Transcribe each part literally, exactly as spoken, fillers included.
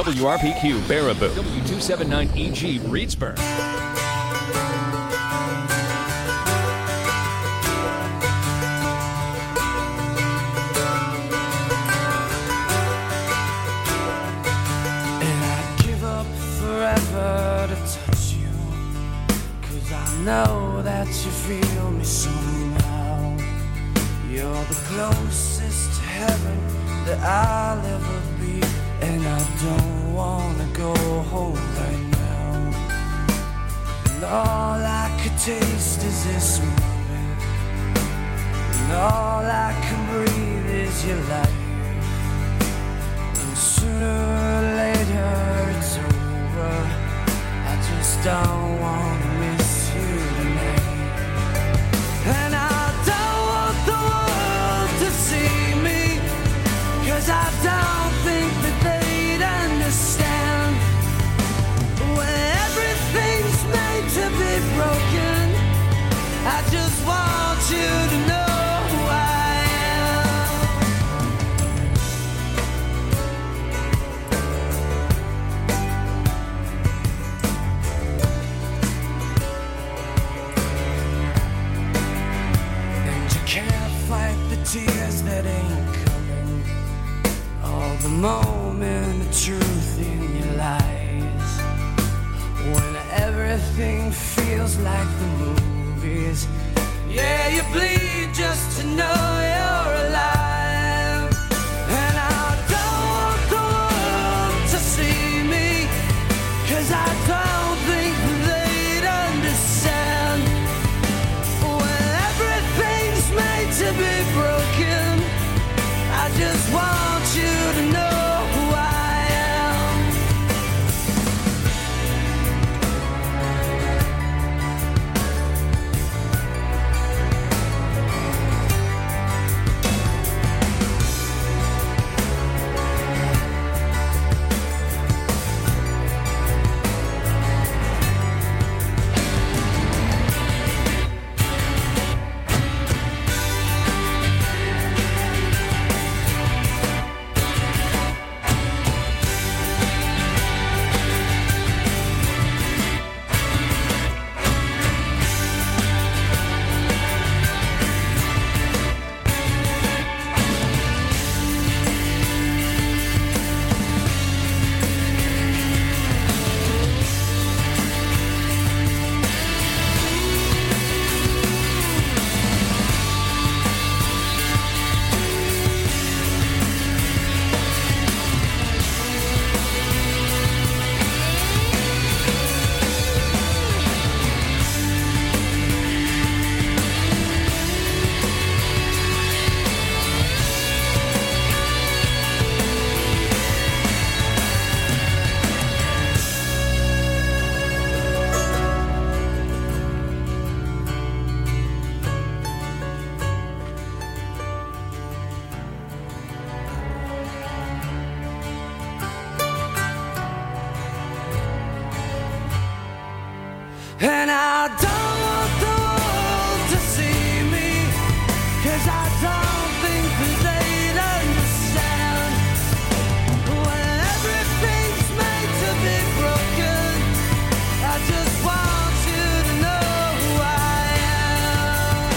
W R P Q Baraboo, W two seventy-nine E G Reedsburg. Know that you feel me somehow. You're the closest to heaven that I'll ever be, and I don't wanna go home right now. And all I could taste is this moment, and all I can breathe is your life. And sooner or later it's over. I just don't wanna miss you tonight. And I don't want the world to see me, 'cause I don't think that they'd understand. When everything's made to be broken, I just want you to know who I am. And you can't fight the tears that ain't coming, all the moment of truth in your lies. When everything feels like the movies, yeah, you bleed just to know you're alive. And I don't want the world to see me, 'cause I don't think they'd understand. When everything's made to be broken, I just want you to know who I am. And I don't want the world to see me, 'cause I don't think that they'd understand. When everything's made to be broken, I just want you to know who I am.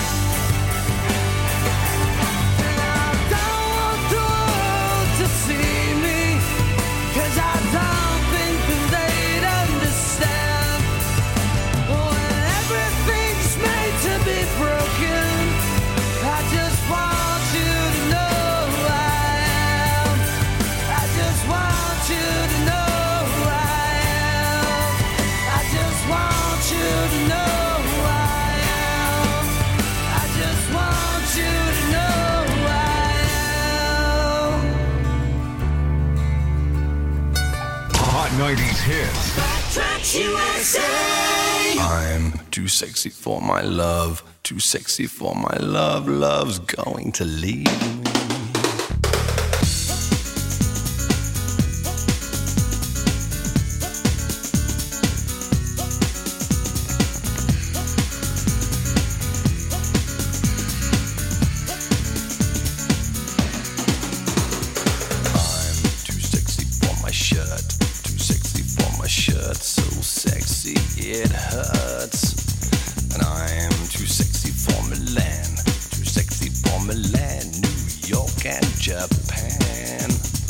And I don't want the world to see me, 'cause I don't think that they'd understand. When everything's made to be broken, I just want you to know who I am. I just want you to know who I am. I just want you to know who I am. I just want you to know who I am. Hot nineties hits. Tracks U S A. I'm too sexy for my love, too sexy for my love, love's going to leave me. I'm too sexy for my shirt, sexy, it hurts. And I'm too sexy for Milan, too sexy for Milan, New York and Japan.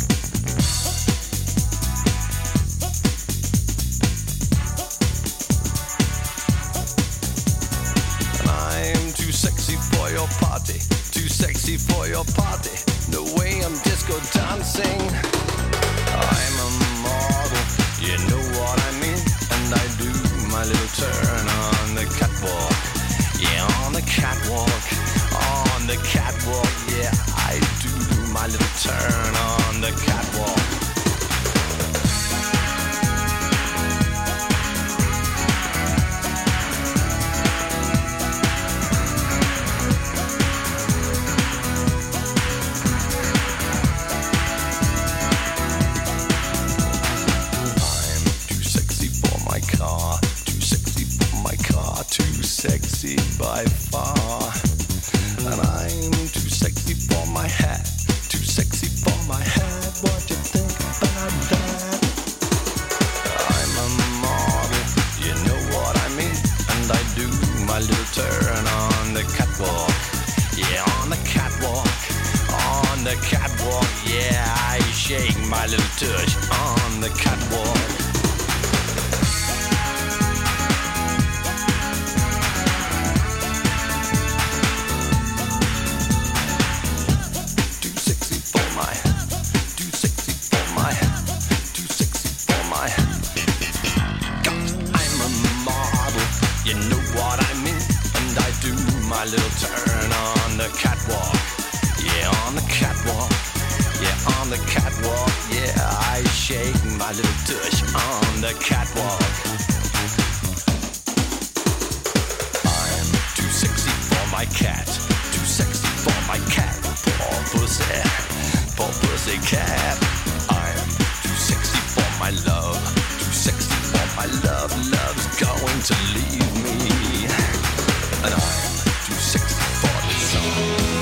And I'm too sexy for your party, too sexy for your party, the way I'm disco dancing. I'm a model, you know what I mean, and I do my little turn on the catwalk. Yeah, on the catwalk, on the catwalk, yeah, I do my little turn on the catwalk. Sexy by far, and I'm too sexy for my hat, too sexy for my hat. What you think about that? I'm a model, you know what I mean, and I do my little turn on the catwalk. Yeah, on the catwalk, on the catwalk. Yeah, I shake my little tush on the catwalk. Little turn on the catwalk, yeah, on the catwalk, yeah, on the catwalk, yeah, I shake my little tush on the catwalk. I'm too sexy for my cat, too sexy for my cat, poor pussy, poor pussy cat. I'm too sexy for my love, too sexy for my love, love's going to leave me, and I'm too sexy for the song.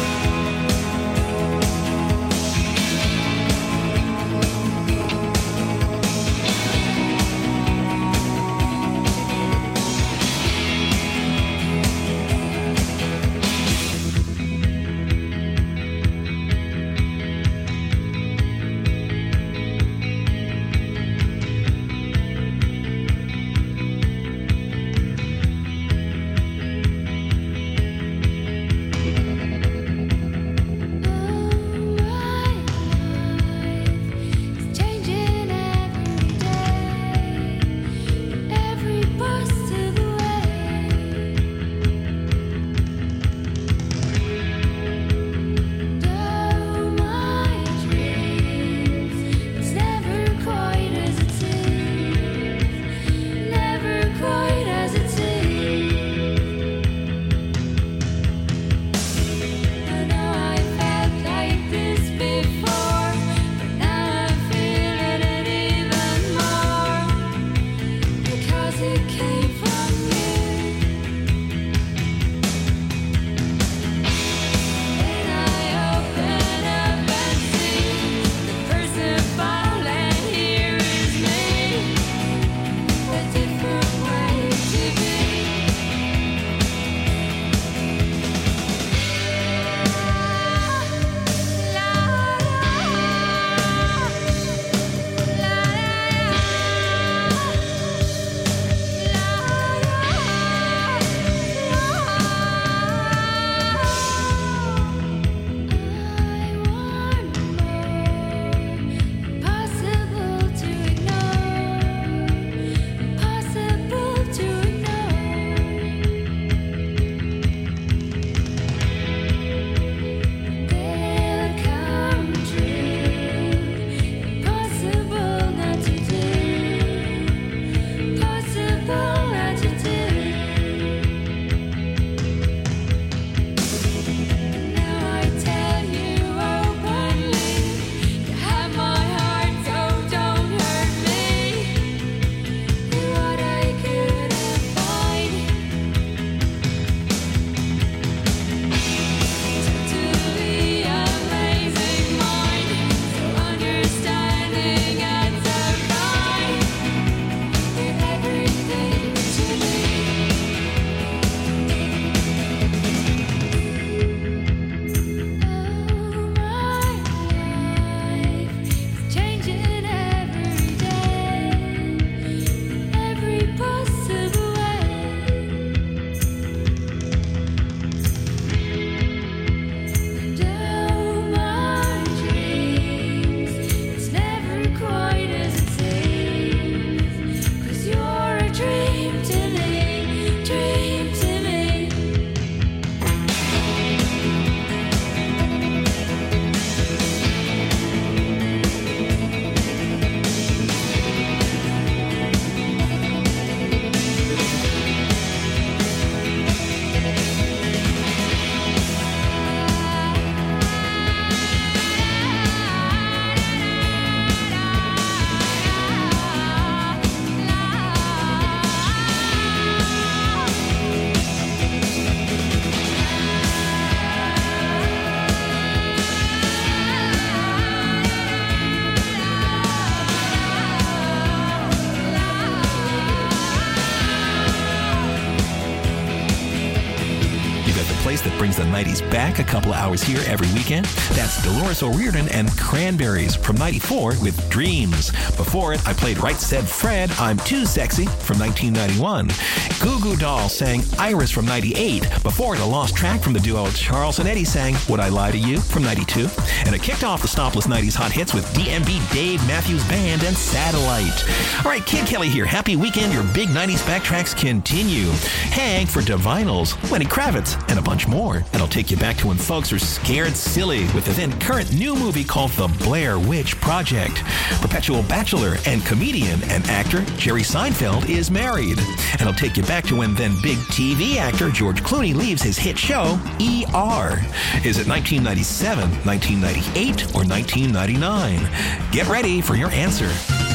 that brings the nineties back a couple of hours here every weekend. That's Dolores O'Riordan and Cranberries from ninety-four with Dreams. Before it, I played Right Said Fred, I'm Too Sexy from nineteen ninety-one. Goo Goo Dolls sang Iris from ninety-eight. Before it, a lost track from the duo Charles and Eddie sang Would I Lie to You from ninety-two. And it kicked off the Stopless nineties hot hits with D M B Dave Matthews Band and Satellite. All right, Kid Kelly here. Happy weekend. Your big nineties backtracks continue. Hank for Divinals, Lenny Kravitz, and a bunch more. And I'll take you back to when folks were scared silly with the then current new movie called The Blair Witch Project. Perpetual bachelor and comedian and actor Jerry Seinfeld is married. And I'll take you back to when then big T V actor George Clooney leaves his hit show E R. Is it nineteen ninety-seven, nineteen ninety-eight, or nineteen ninety-nine? Get ready for your answer.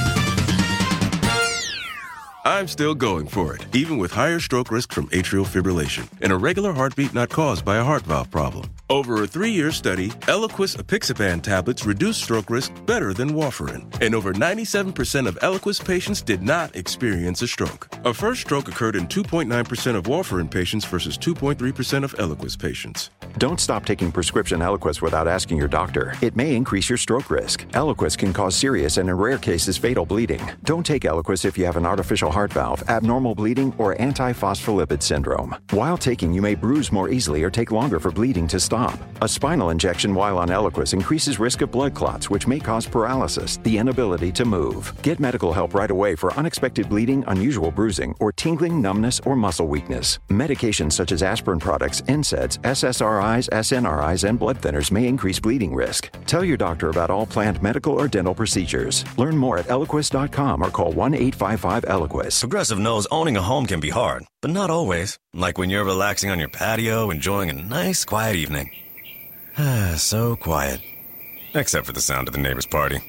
I'm still going for it, even with higher stroke risk from atrial fibrillation, an irregular heartbeat not caused by a heart valve problem. Over a three-year study, Eliquis apixaban tablets reduce stroke risk better than warfarin, and over ninety-seven percent of Eliquis patients did not experience a stroke. A first stroke occurred in two point nine percent of warfarin patients versus two point three percent of Eliquis patients. Don't stop taking prescription Eliquis without asking your doctor. It may increase your stroke risk. Eliquis can cause serious and, in rare cases, fatal bleeding. Don't take Eliquis if you have an artificial heart valve, abnormal bleeding, or antiphospholipid syndrome. While taking, you may bruise more easily or take longer for bleeding to stop. A spinal injection while on Eliquis increases risk of blood clots, which may cause paralysis, the inability to move. Get medical help right away for unexpected bleeding, unusual bruising, or tingling, numbness, or muscle weakness. Medications such as aspirin products, N SAIDs, S S R Is, S N R Is, and blood thinners may increase bleeding risk. Tell your doctor about all planned medical or dental procedures. Learn more at Eliquis dot com or call one eight five five Eliquis. Progressive knows owning a home can be hard, but not always. Like when you're relaxing on your patio, enjoying a nice, quiet evening. Ah, so quiet. Except for the sound of the neighbor's party.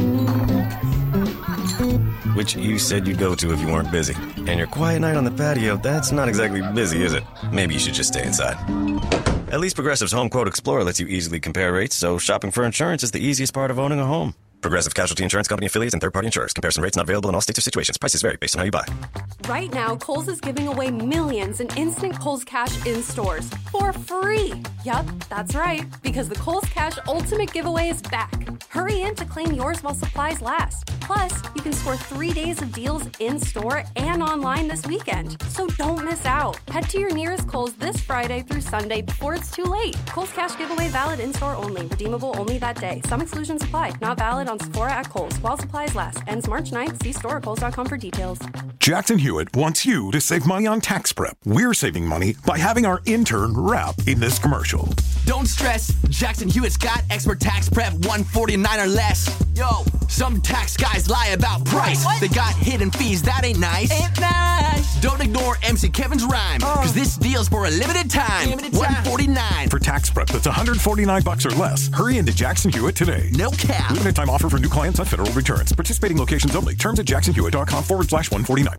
Which you said you'd go to if you weren't busy. And your quiet night on the patio, that's not exactly busy, is it? Maybe you should just stay inside. At least Progressive's Home Quote Explorer lets you easily compare rates, so shopping for insurance is the easiest part of owning a home. Progressive Casualty Insurance Company affiliates and third-party insurers. Comparison rates not available in all states or situations. Prices vary based on how you buy. Right now, Kohl's is giving away millions in instant Kohl's Cash in stores for free. Yup, that's right, because the Kohl's Cash Ultimate Giveaway is back. Hurry in to claim yours while supplies last. Plus, you can score three days of deals in-store and online this weekend. So don't miss out. Head to your nearest Kohl's this Friday through Sunday before it's too late. Kohl's Cash Giveaway valid in-store only. Redeemable only that day. Some exclusions apply. Not valid on Sephora at Kohl's while supplies last. Ends March ninth. See store at kohls dot com for details. Jackson Hewitt wants you to save money on tax prep. We're saving money by having our intern rap in this commercial. Don't stress, Jackson Hewitt's got expert tax prep one forty-nine or less. Yo, some tax guys lie about price. Wait, they got hidden fees, that ain't nice. Ain't nice. Don't ignore M C Kevin's rhyme, oh. Cause this deal's for a limited time. Limited time. one forty-nine. For tax prep that's one forty-nine bucks or less, hurry into Jackson Hewitt today. No cap. Limited time offer for new clients on federal returns. Participating locations only. Terms at jackson hewitt dot com forward slash one forty-nine.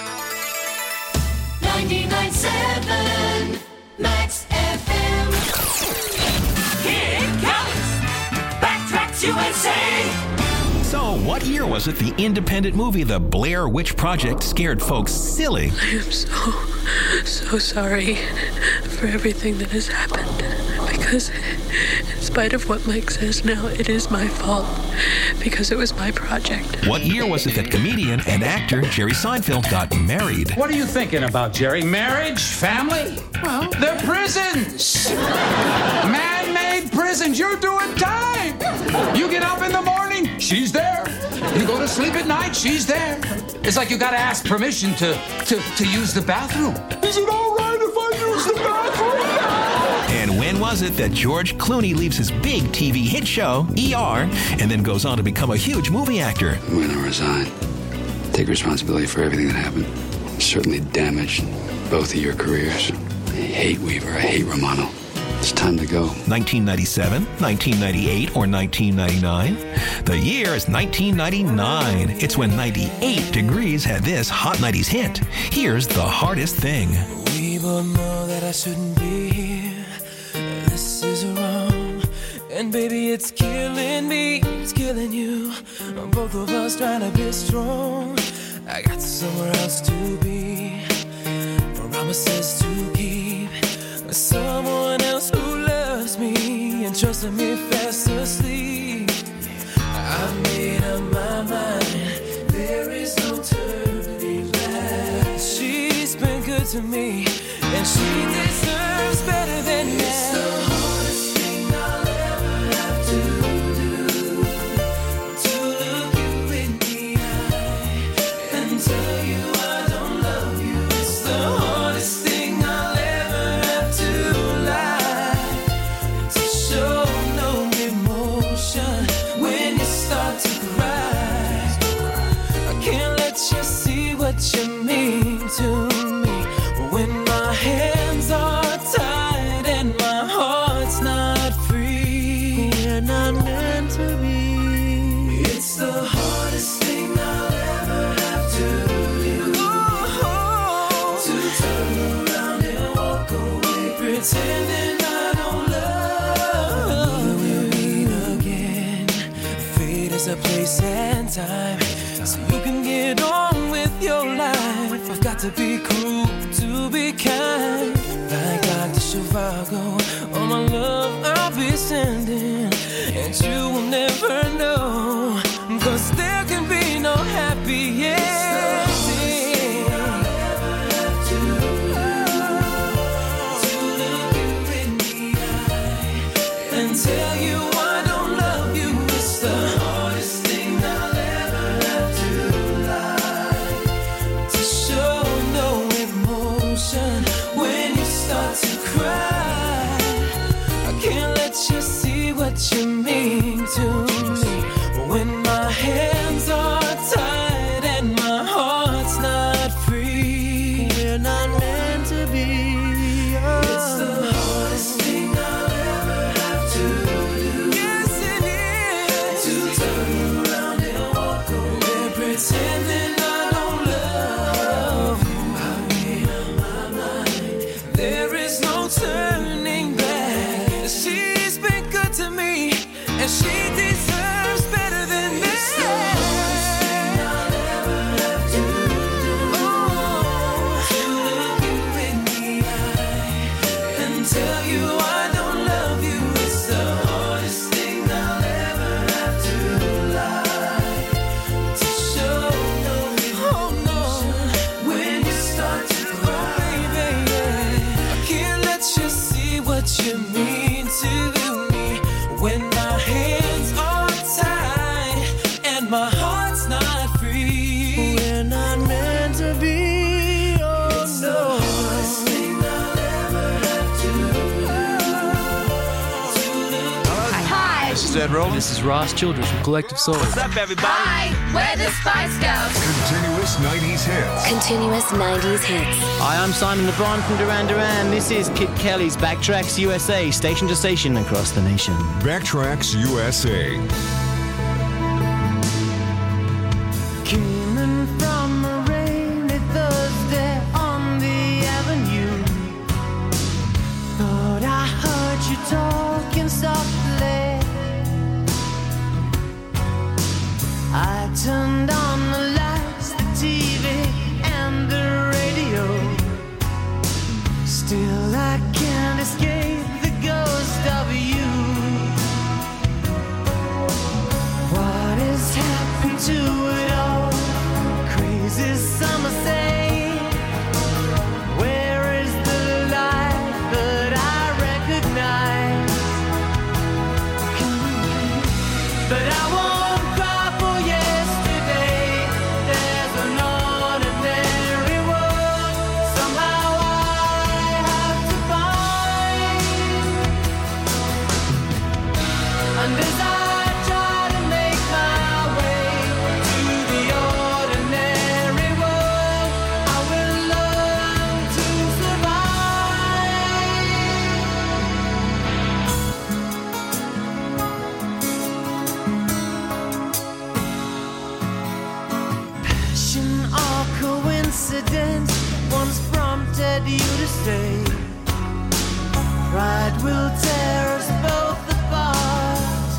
ninety-nine point seven Max F M. Here it comes. Backtracks U S A. So, what year was it the independent movie The Blair Witch Project scared folks silly? I am so, so sorry for everything that has happened. Because in spite of what Mike says now, it is my fault. Because it was my project. What year was it that comedian and actor Jerry Seinfeld got married? What are you thinking about, Jerry? Marriage? Family? Well, they're prisons. Man-made prisons. You're doing time. You get up in the morning, she's there. You go to sleep at night, she's there. It's like you gotta ask permission to, to, to use the bathroom. Is it all right if I use the bathroom? And when was it that George Clooney leaves his big T V hit show, E R, and then goes on to become a huge movie actor? I'm gonna resign. Take responsibility for everything that happened. Certainly damaged both of your careers. I hate Weaver, I hate Romano. It's time to go. nineteen ninety-seven, nineteen ninety-eight, or nineteen ninety-nine? The year is nineteen ninety-nine. It's when ninety-eight Degrees had this hot nineties hit. Here's The Hardest Thing. We both know that I shouldn't be here. This is wrong. And baby, it's killing me. It's killing you. Both of us trying to be strong. I got somewhere else to be. Promises to keep. Someone kissing me fast asleep. I made up my mind, there is no turning back. She's been good to me, and she deserves better than that. It's the hardest thing I'll ever have to do, to look you in the eye and tell you I don't love you. It's the hardest thing I'll ever have to lie, to show no emotion when you start to cry. I can't let you see what you mean to me when my hands are tied and my heart's not free. We're not meant to be. It's the hardest thing I'll ever have to do, to turn around and walk away, pretending I don't love you. We'll meet again. Fate is a place and time, so you can get on with your life. I've got to be cruel to be kind, like Doctor Zhivago. All my love I'll be sending, and you will never know, 'cause there can be no happy ending. And tell you I don't love you. It's the hardest thing I'll ever have to lie, to show no emotion when you start to cry. I can't let you see what you mean to me when my hands are tied and my heart's not free. We're not meant to be. Oh. It's the hardest thing I'll ever have to do. Yes, it is. To turn around and walk away, pretending I don't love you. I made up my mind, there is no turning back. She's been good to me, and she deserves better than that. It's the hardest thing I'll ever have to do, to look you in the eye and tell you I don't love you. It's the hardest thing I'll ever have to lie, to show no emotion when you start to cry, baby. I can't let you see what you mean to me when my hands are tied and my heart's not free. We're not meant to be. Oh, it's no. The hardest thing I'll ever have to Hi. This is Ed Rollins. This is Ross Childress from Collective Soul. What's up, everybody? Hi, we're the Spice Girls. Continuous nineties hits. Continuous nineties hits. Hi, I'm Simon LeBron from Duran Duran. This is Kid Kelly's Backtracks U S A, station to station across the nation. Backtracks U S A. Came in from a rainy Thursday on the avenue. Thought I heard you talking softly. I turned on the lights, the T V, and the radio. Still I can't escape the ghost of you. What has happened to it all? Crazy summer say, where is the light that I recognize? But I won't cry for yesterday. There's an ordinary world somehow I have to find. And as I try to make my way to the ordinary world, I will learn to survive. Passion or coincidence once prompted you to say, pride will tear us both apart.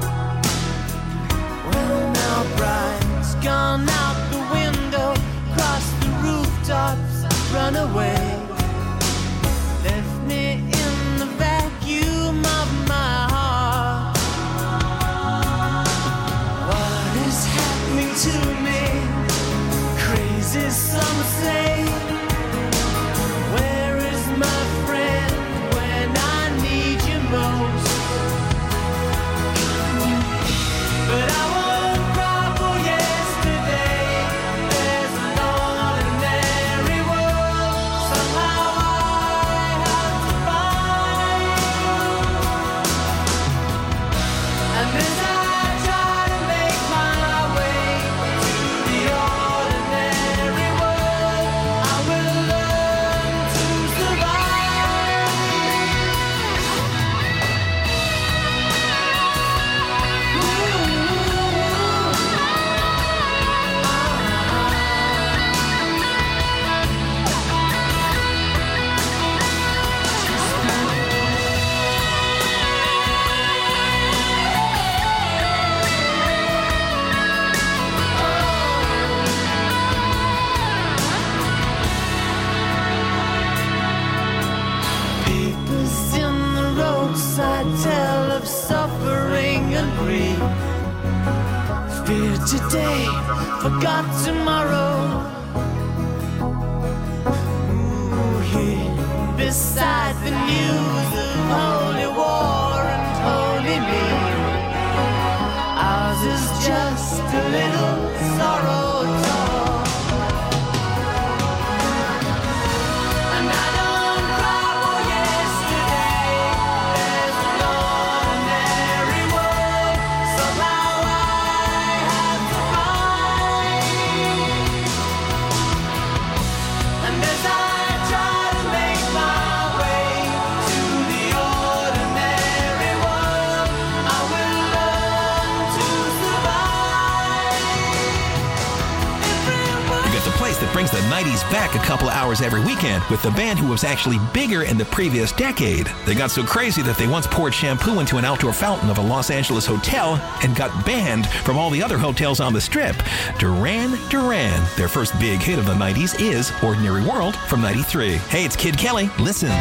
Well, now pride's gone out the window, crossed the rooftops, run away. Left me in the vacuum of my heart. places some say. Where is my friend when I need you most? But I won't cry for yesterday. There's an ordinary world somehow I have to find. And as I try to make my way to the ordinary world, I will learn to Papers in the roadside tell of suffering and grief. Fear today, forgot tomorrow. Ooh, here beside the news of holy war and holy me. Ours is just a little sorrow talk. And I don't cry for yesterday. There's an ordinary world somehow I have to find. And as I try to make my way to the ordinary world, I will learn to survive. You get the place that brings the nineties back a couple of hours every weekend with the band who was actually bigger in the previous decade. They got so crazy that they once poured shampoo into an outdoor fountain of a Los Angeles hotel and got banned from all the other hotels on the Strip. Duran Duran, their first big hit of the nineties is Ordinary World from ninety-three. Hey, it's Kid Kelly. Listen.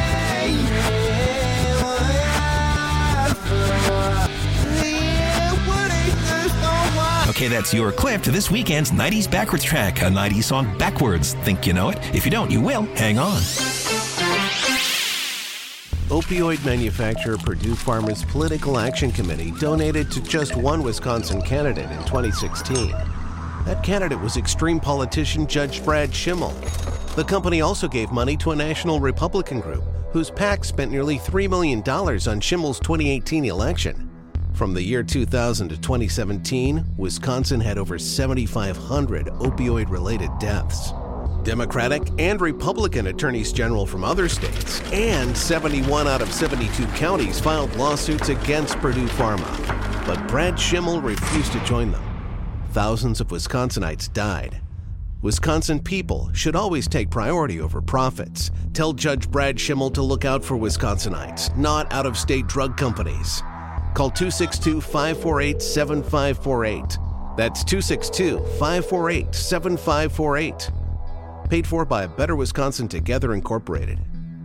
Okay, that's your clip to this weekend's nineties Backwards track, a nineties song backwards. Think you know it? If you don't, you will. Hang on. Opioid manufacturer Purdue Pharma's Political Action Committee donated to just one Wisconsin candidate in twenty sixteen. That candidate was extreme politician Judge Brad Schimmel. The company also gave money to a national Republican group whose PAC spent nearly three million dollars on Schimmel's twenty eighteen election. From the year two thousand to twenty seventeen, Wisconsin had over seventy-five hundred opioid-related deaths. Democratic and Republican attorneys general from other states and seventy-one out of seventy-two counties filed lawsuits against Purdue Pharma. But Brad Schimmel refused to join them. Thousands of Wisconsinites died. Wisconsin people should always take priority over profits. Tell Judge Brad Schimmel to look out for Wisconsinites, not out-of-state drug companies. Call two six two, five four eight, seven five four eight. That's two six two, five four eight, seven five four eight. Paid for by Better Wisconsin Together Incorporated.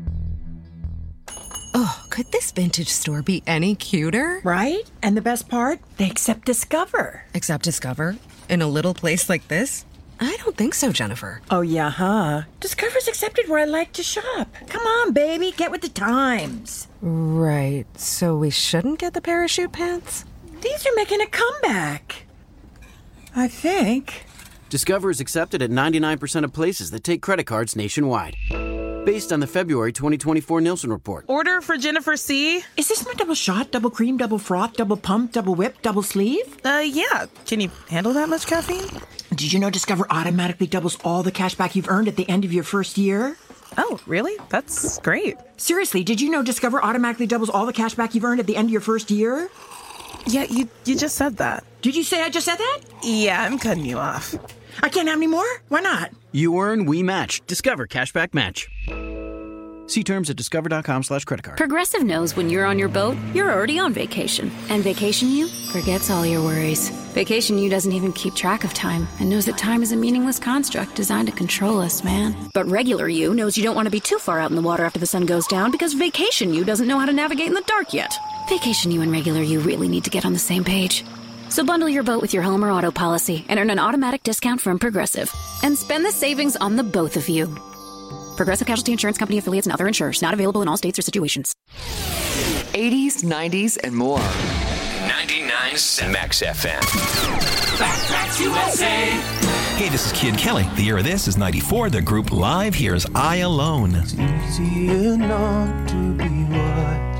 Oh, could this vintage store be any cuter? Right? And the best part? They accept Discover. Accept Discover? In a little place like this? I don't think so, Jennifer. Oh, yeah, huh? Discover's accepted where I like to shop. Come on, baby, get with the times. Right, so we shouldn't get the parachute pants? These are making a comeback. I think. Discover is accepted at ninety-nine percent of places that take credit cards nationwide. Based on the February twenty twenty-four Nielsen report. Order for Jennifer C. Is this my double shot, double cream, double froth, double pump, double whip, double sleeve? Uh, yeah. Can you handle that much caffeine? Did you know Discover automatically doubles all the cash back you've earned at the end of your first year? Oh, really? That's great. Seriously, did you know Discover automatically doubles all the cash back you've earned at the end of your first year? Yeah, you you just said that. Did you say I just said that? Yeah, I'm cutting you off. I can't have any more? Why not? You earn, we match. Discover Cashback Match. See terms at discover.com slash credit card. Progressive knows when you're on your boat, you're already on vacation. And Vacation You forgets all your worries. Vacation You doesn't even keep track of time and knows that time is a meaningless construct designed to control us, man. But Regular You knows you don't want to be too far out in the water after the sun goes down because Vacation You doesn't know how to navigate in the dark yet. Vacation You and Regular You really need to get on the same page. So bundle your boat with your home or auto policy and earn an automatic discount from Progressive. And spend the savings on the both of you. Progressive Casualty Insurance Company affiliates and other insurers. Not available in all states or situations. eighties, nineties, and more. ninety-nine Max F M. Backtracks U S A. Hey, this is Kid Kelly. The year of this is ninety-four. The group live. Here's I Alone. It's easy enough to be right.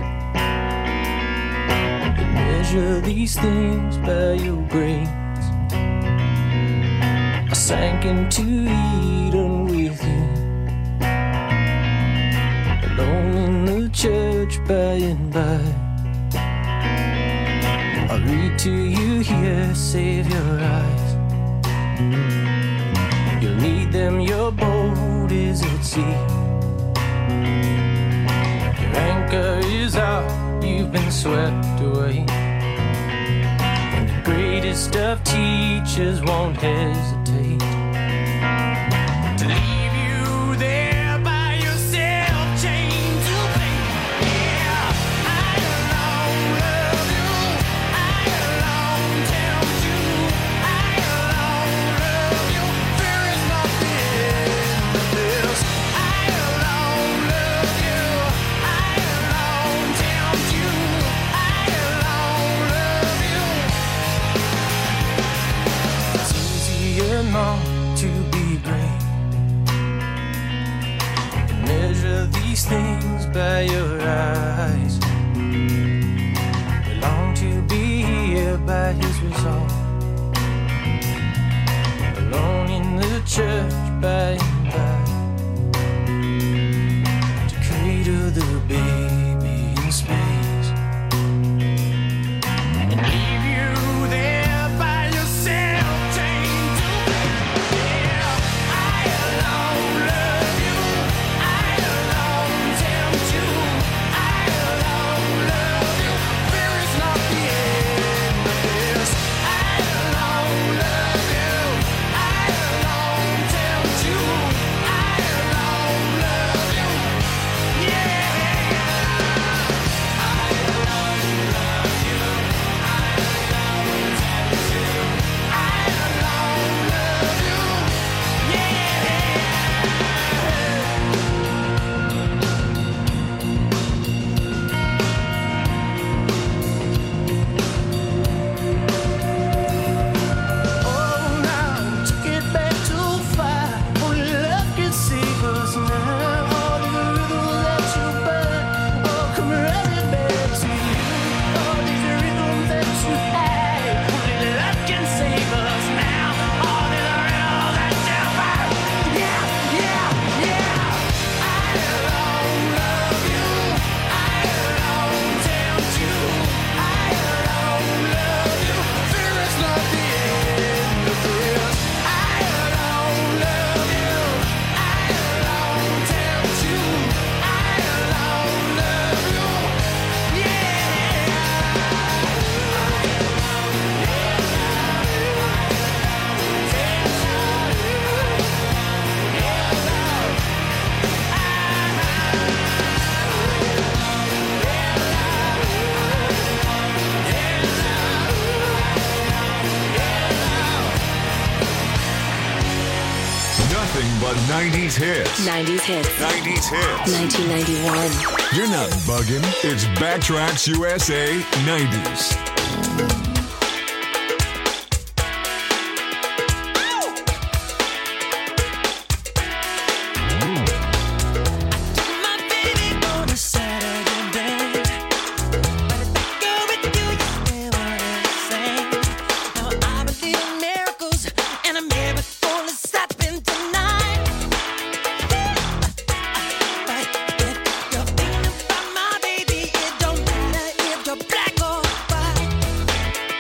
You measure these things by your brains. I sank into Eden with you. Alone in the church by and by. I'll read to you here, save your eyes. You'll need them, your boat is at sea. Your anchor is out, you've been swept away. And the greatest of teachers won't hesitate to leave you there by yourself, chained to fate. Yeah, I alone love you. I alone tempt you. I alone love you. There is nothing but this. I alone love you. I alone tempt you. I alone love you. It's easier not to be brave. Measure these things by your eyes. We long to be here by his resolve. Alone in the church by and by. To cradle the baby in space. And leave you there by yourself, chained to me. Yeah, I alone love you. I alone tempt you. I alone love you. There is not the end of this. I alone love you. I alone tempt you. I alone love you. Yeah. I alone love you. I alone tempt you. I alone love you. Yeah. Oh, now took it back too far. Only love can save us now. All the rhythms that you burn, oh, come running back to you. All these rhythms that you had, only love can save us now. All the rhythms that you burn, yeah, yeah, yeah. I alone love you. I alone tempt you. I alone love you. There is not the end of this. I alone love you. I alone tempt you. I alone love you. Yeah. Nothing but nineties hits. nineties hits. nineties hits. nineteen ninety-one. You're not bugging. It's Backtracks U S A nineties. My baby, it don't matter if you're black or white.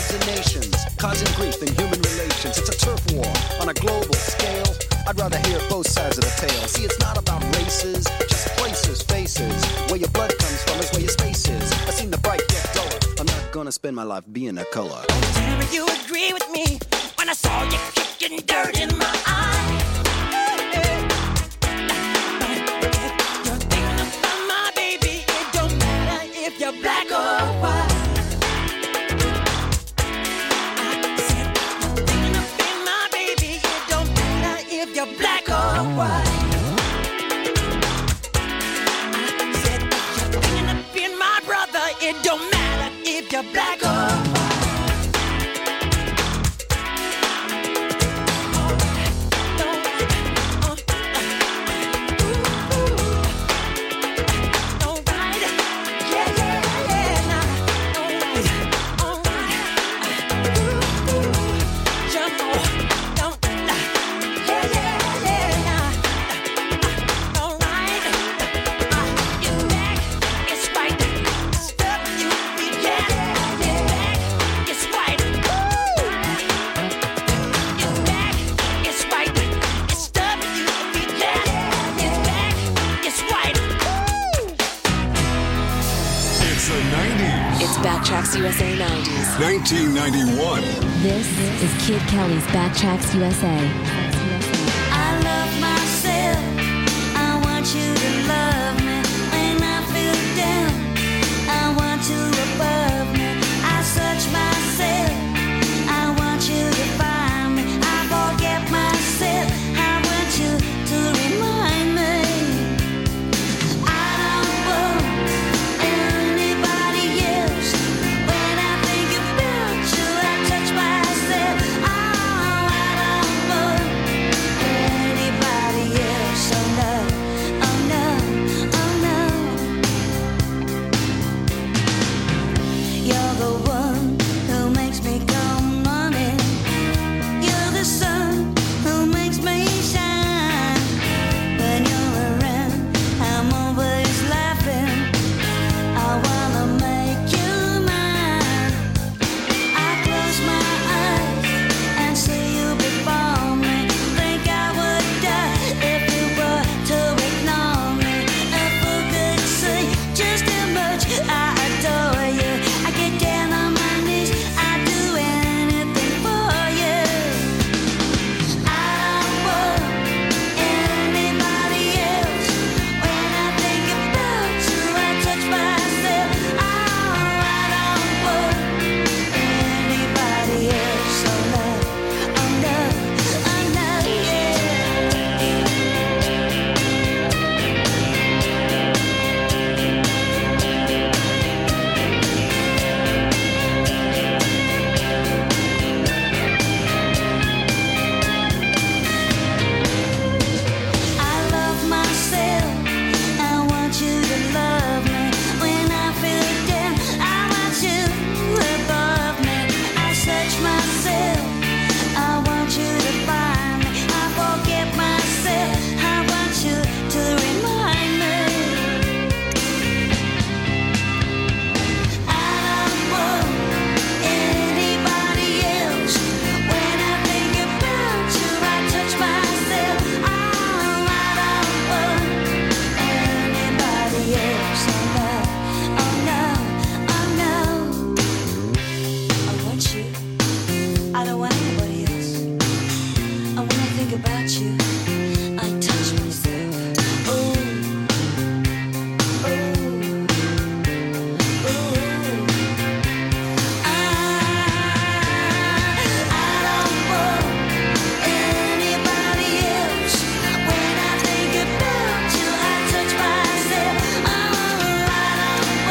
dividing nations, causing grief in human relations. It's a turf war on a global scale. I'd rather hear both sides of the tale. See, it's not about races, just places, faces. Where your blood comes from is where your space is. I've seen the bright get duller. I'm not gonna spend my life being a color. Tell me you agree with me when I saw you kicking dirt in my eye. You're thinking about my baby. It don't matter if you're black or white. You're black or white. I said that you're thinking of being my brother. It don't matter if you're black or white. Backtracks U S A nineties. nineteen ninety-one. This is Kid Kelly's Backtracks U S A. I love myself. I want you to love me when I feel down. I want you above me. I search myself. I want you to find me. I forget myself. I want you to remind me.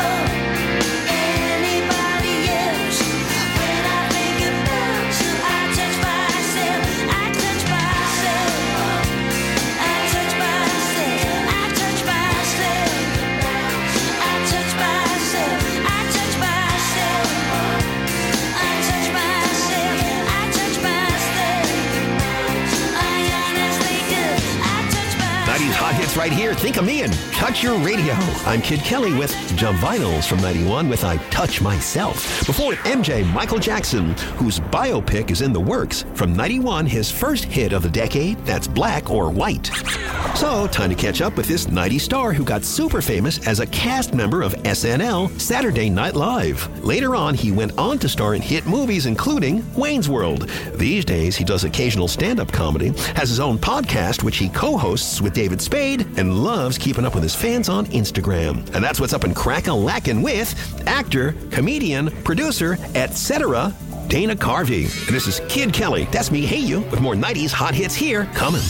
I hits right here. Think of me and touch your radio. I'm Kid Kelly with Jump Vinyls from ninety-one with I Touch Myself. Before it, M J Michael Jackson, whose biopic is in the works. From ninety-one, his first hit of the decade, that's Black or White. So, time to catch up with this nineties star who got super famous as a cast member of S N L, Saturday Night Live. Later on, he went on to star in hit movies including Wayne's World. These days, he does occasional stand-up comedy, has his own podcast which he co-hosts with David Spade, and loves keeping up with his fans on Instagram. And that's what's up in Crack-a-Lackin' with actor, comedian, producer, et cetera, Dana Carvey. And this is Kid Kelly. That's me, Hey You, with more nineties hot hits here coming.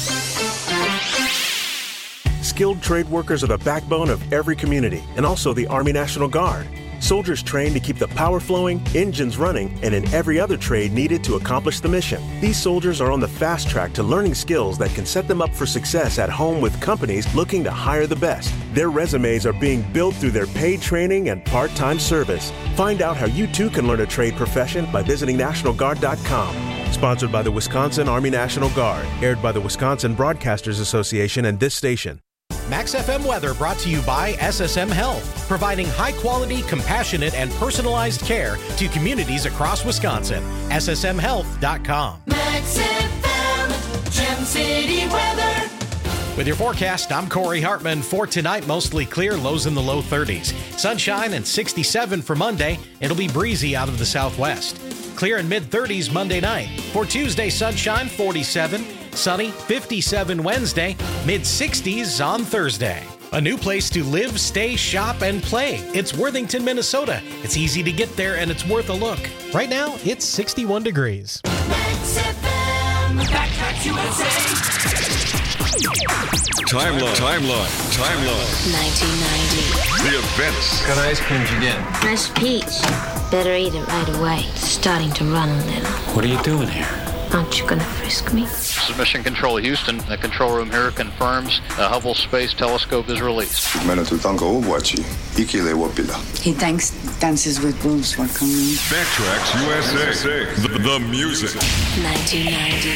Skilled trade workers are the backbone of every community, and also the Army National Guard. Soldiers trained to keep the power flowing, engines running, and in every other trade needed to accomplish the mission. These soldiers are on the fast track to learning skills that can set them up for success at home with companies looking to hire the best. Their resumes are being built through their paid training and part-time service. Find out how you too can learn a trade profession by visiting National Guard dot com. Sponsored by the Wisconsin Army National Guard. Aired by the Wisconsin Broadcasters Association and this station. Max F M weather brought to you by S S M Health, providing high-quality, compassionate, and personalized care to communities across Wisconsin. S S M health dot com. Max F M, Gem City weather. With your forecast, I'm Corey Hartman. For tonight, mostly clear, lows in the low thirties. Sunshine and sixty-seven for Monday. It'll be breezy out of the southwest. Clear in mid-thirties Monday night. For Tuesday, sunshine, forty-seven. Sunny, fifty-seven Wednesday, mid-sixties on Thursday. A new place to live, stay, shop, and play. It's Worthington, Minnesota. It's easy to get there, and it's worth a look. Right now, it's sixty-one degrees. Max F M, Backtracks U S A. Timeline, timeline, timeline. nineteen ninety. The events. Got ice cream again. Nice peach. Better eat it right away. It's starting to run a little. What are you doing here? Aren't you gonna frisk me? This is Mission Control Houston. The control room here confirms the Hubble Space Telescope is released. He thinks dances with wolves were coming. Backtracks U S A. The, the music. nineteen ninety.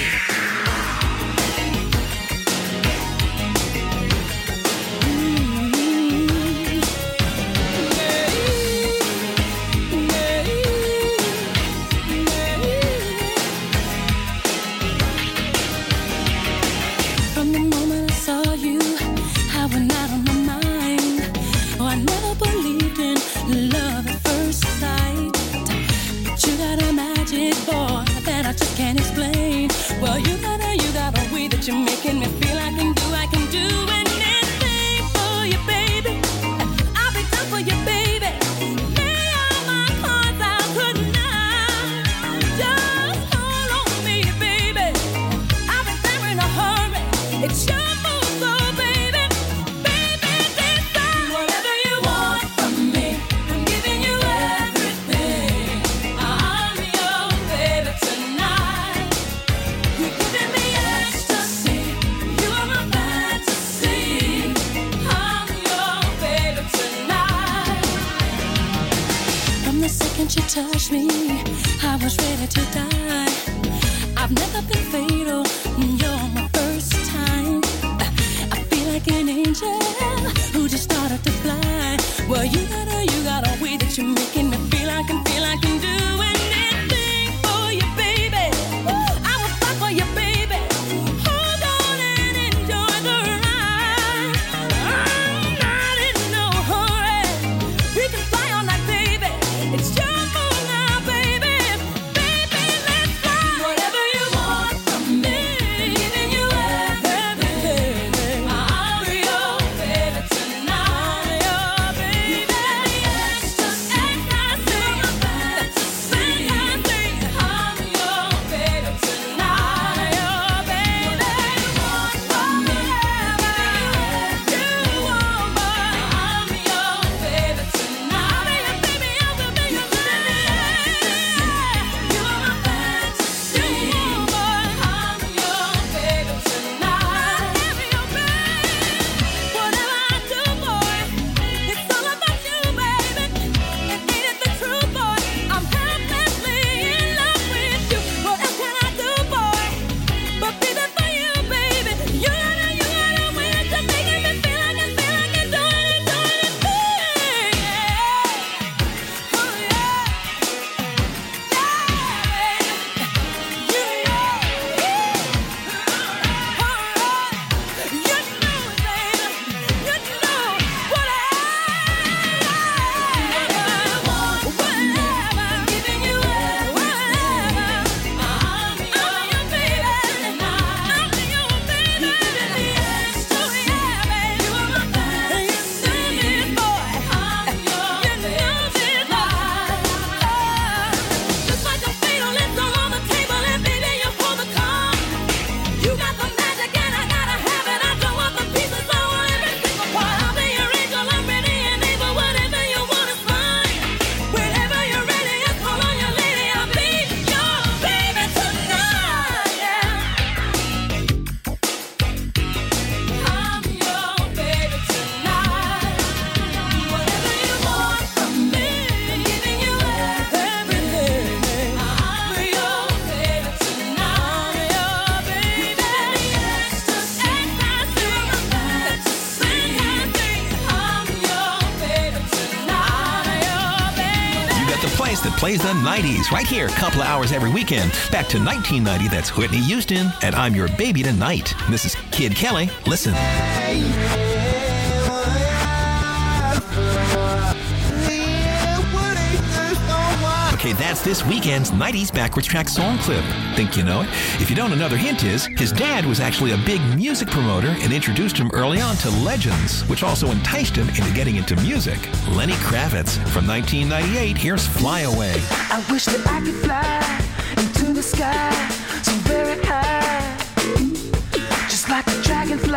Can't explain. Well, you got a, you got a way that you're making me feel I can do, I can do anything for you, baby. I'll be done for you, baby. Lay all my cards out tonight. Just call on me, baby. I'll be there in a hurry. It's your move, so baby, baby, decide whatever you want from me. I'm giving you everything. I'm your baby tonight. You touched me, I was ready to die. I've never been fatal, you're my first time. I feel like an angel who just started to fly. Well, you got a, you got a way that you're making me feel I can, feel I can do anything for you, baby. I will fight for you, baby. Hold on and enjoy the ride. I'm not in no hurry. We can fly all night, baby. It's your move now, baby. plays the nineties right here, a couple of hours every weekend. Back to nineteen ninety, that's Whitney Houston, and I'm Your Baby Tonight. This is Kid Kelly. Listen. Okay, that's this weekend's nineties Backwards Track song clip. Think you know it? If you don't, another hint is his dad was actually a big music promoter and introduced him early on to legends, which also enticed him into getting into music. Lenny Kravitz. From nineteen ninety-eight, here's Fly Away. I wish that I could fly into the sky so very high, just like a dragonfly.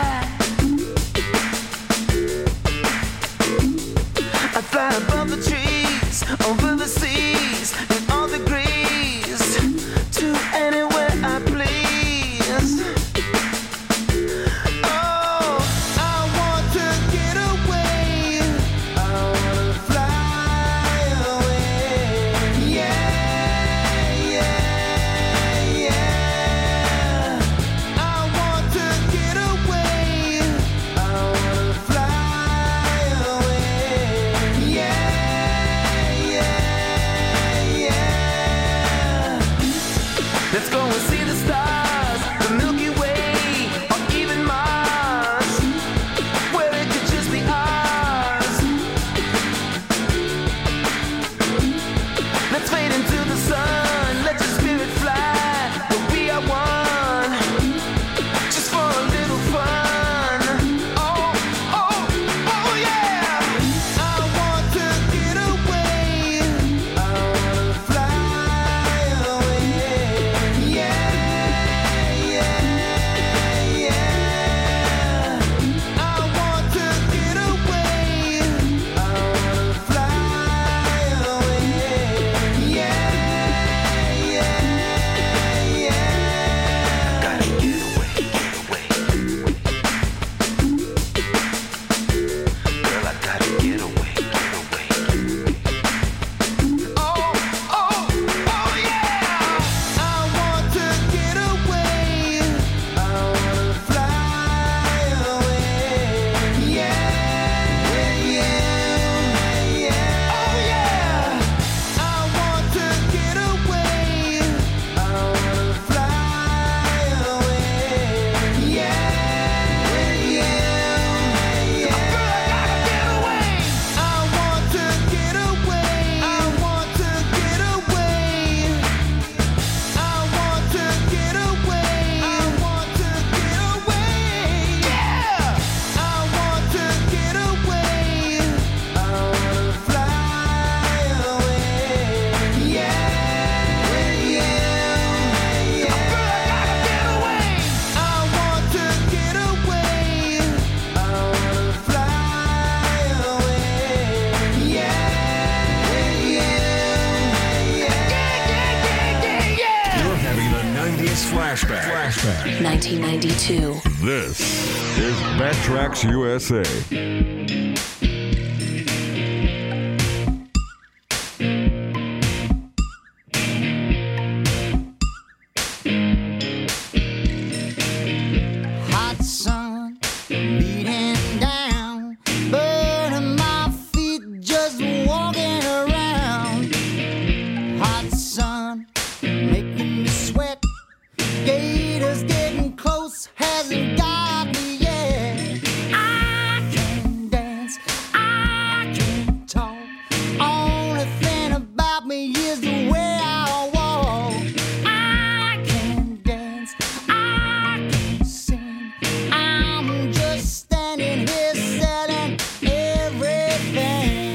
I fly above the trees, over the seas, in all degrees, to anywhere I please. Oh, I want to get away. I wanna fly away. Yeah, yeah, yeah. I want to get away. I wanna fly away. Yeah, yeah, yeah. Let's go and see the stars, the Milky Way, or even Mars, where it could just be ours. Let's fade into the sun, let your spirit fly, we'll be our one, just for a little fun. Oh, oh, oh yeah. I want to get away. I wanna fly away. Yeah, yeah, yeah. I want to get away. I wanna fly away. Yeah, yeah, yeah. Gotta get away, get away. Girl, I gotta get away, get away. Oh, oh, oh yeah. I want to get away. I wanna fly away. Yeah, yeah, yeah. Oh yeah. I want to get away. I wanna fly away. Yeah, yeah, yeah. Girl, I gotta get away. I want to get away. I want to get away. I want to get away. I want to get away. Yeah. I want to get away. I wanna fly away. Yeah, yeah, yeah. Girl, I gotta get away. I want to get away. I wanna fly away. Yeah, yeah, yeah, yeah, yeah. You're having a nineties flashback. Flashback. nineteen ninety-two. This is Backtracks U S A. Hot sun beating down, burning my feet just walking around. Hot sun making me sweat. Gators getting close, hasn't got me yet. I can dance, I can talk. Only thing about me is the way I walk. I can dance, I can sing. I'm just standing here selling everything.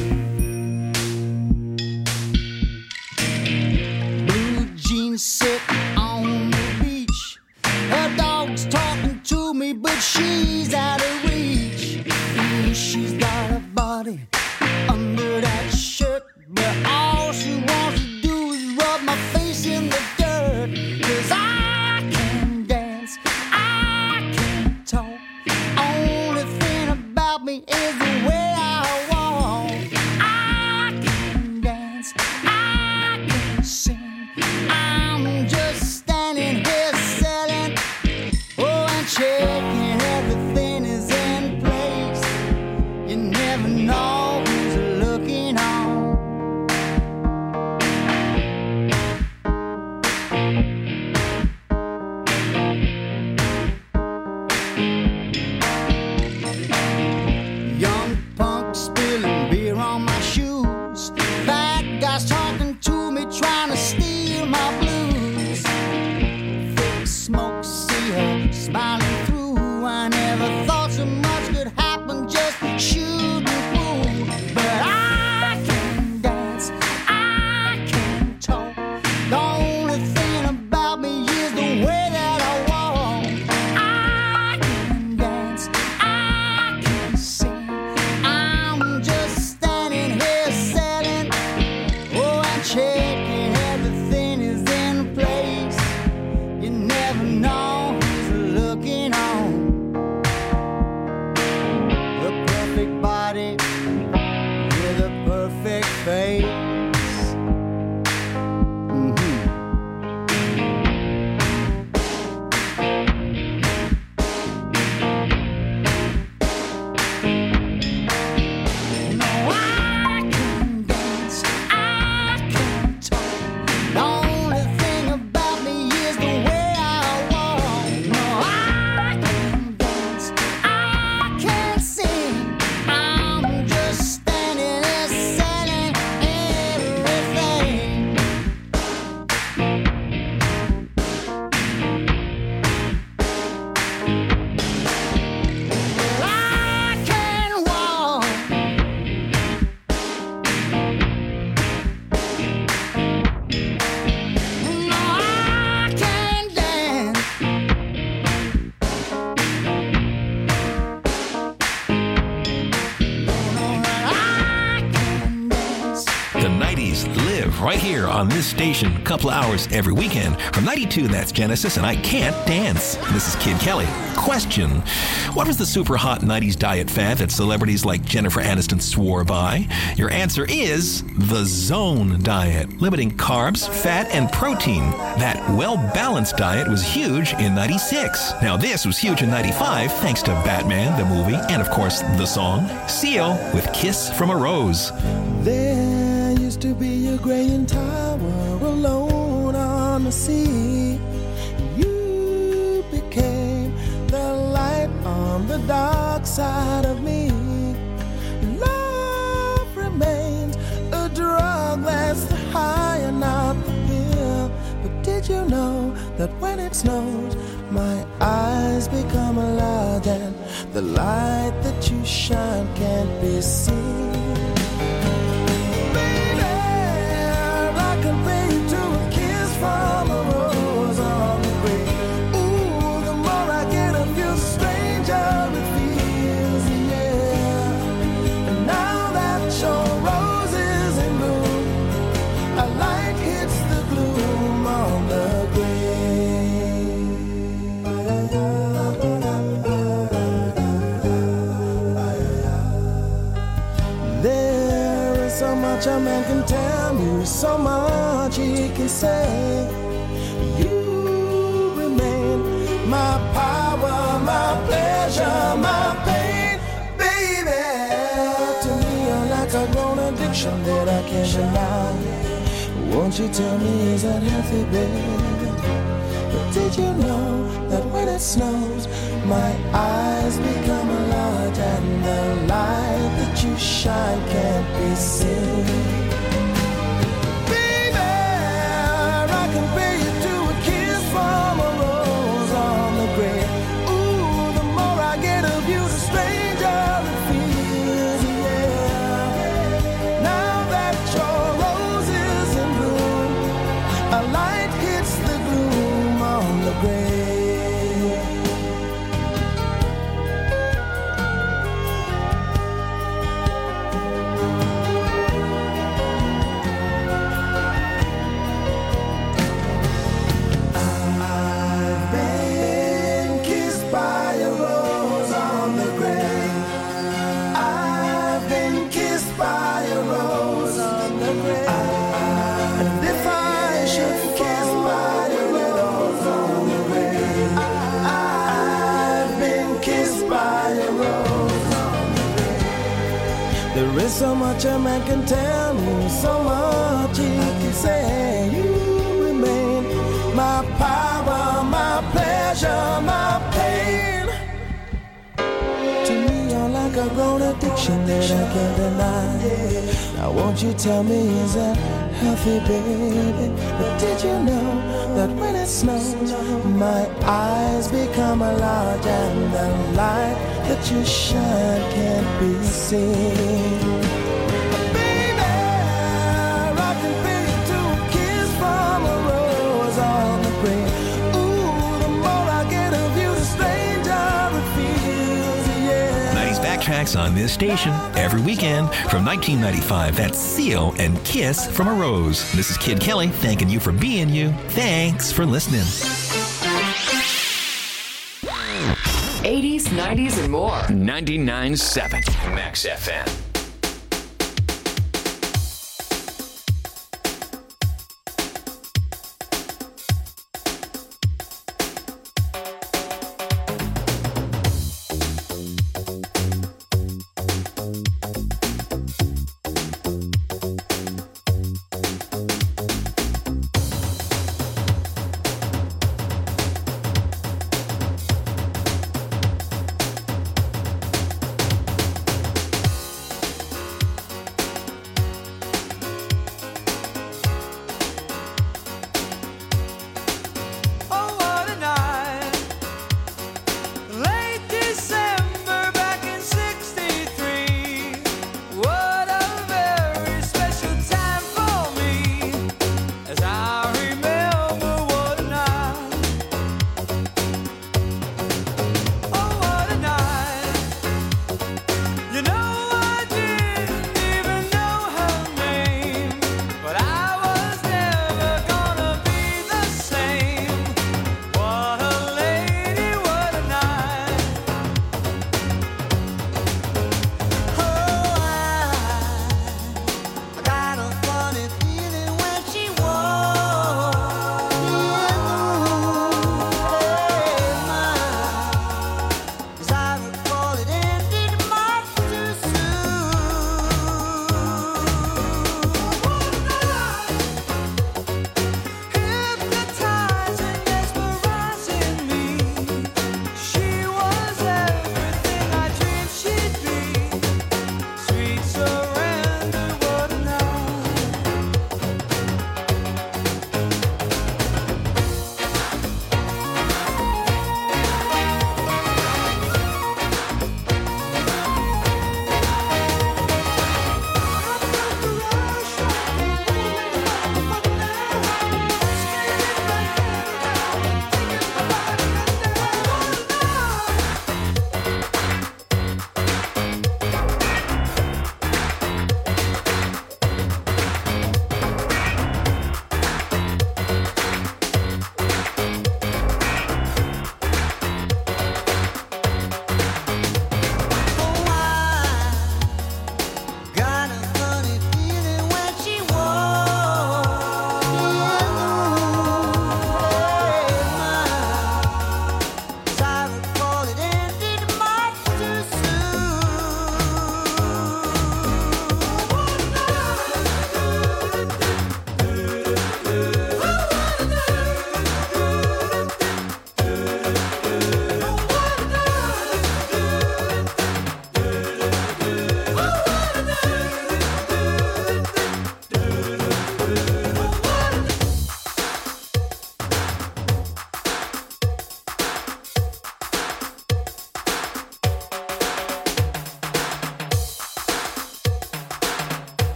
Blue jeans sit on the beach. Her dog's talking to me, but she's out of reach. Ooh, she's got a body under that shirt, but all she wants to do is rub my face in the dirt. 'Cause I can dance, I can talk. Only thing about me is the way I walk. I can dance, I can sing. I'm just standing here selling, oh, and checking everything is in place. You never know who's looking on. right here on this station, a couple of hours every weekend. From ninety-two, that's Genesis, and I Can't Dance. This is Kid Kelly. Question: what was the super hot nineties diet fad that celebrities like Jennifer Aniston swore by? Your answer is the Zone Diet, limiting carbs, fat, and protein. That well-balanced diet was huge in ninety-six. Now this was huge in ninety-five, thanks to Batman, the movie, and of course, the song. Seal with Kiss from a Rose. There used to be a graying tower alone on the sea. You became the light on the dark side of me. Love remains a drug that's the high and not the pill. But did you know that when it snows, my eyes become a lot, and the light that you shine can't be seen? Baby, I compare you to a kiss from a rose on the grave. Ooh, the more I get of you, the stranger it feels, yeah. And now that your rose is in bloom, a light hits the gloom on the grave. There is so much a man can tell you, so much he can say. You remain my power, my pleasure, my pain, baby. To me, you're like a grown addiction that I can't deny. Won't you tell me, is that healthy, baby? But did you know that when it snows, my eyes become a lot, and the light that you shine can't be seen? Baby, I compare you to a kiss from a rose on the grave. Ooh, the more I get of you, the stranger it feels, yeah. Now that your rose is in bloom, a light hits the gloom on the grave. I've been kissed by a rose on the grave. I've been kissed by a rose on the grave. And if I should kiss by a rose on the grave, I've been kissed by a rose on the grave. There is so much a man can tell me, so much he can say. You remain my power, my pleasure, my pain. To me, you're like a grown addiction that I can't deny. Now won't you tell me, is that healthy, baby? But did you know that when it snows, my eyes become a large, and the light that you shine can't be seen? Baby, I compare you to a kiss from a rose on the grave. Ooh, the more I get of you, the stranger it feels, yeah. nineties backtracks on this station every weekend. From nineteen ninety-five, that's Seal and Kiss from a Rose. This is Kid Kelly thanking you for being you. Thanks for listening. eighties, nineties, and more. ninety-nine point seven Max F M.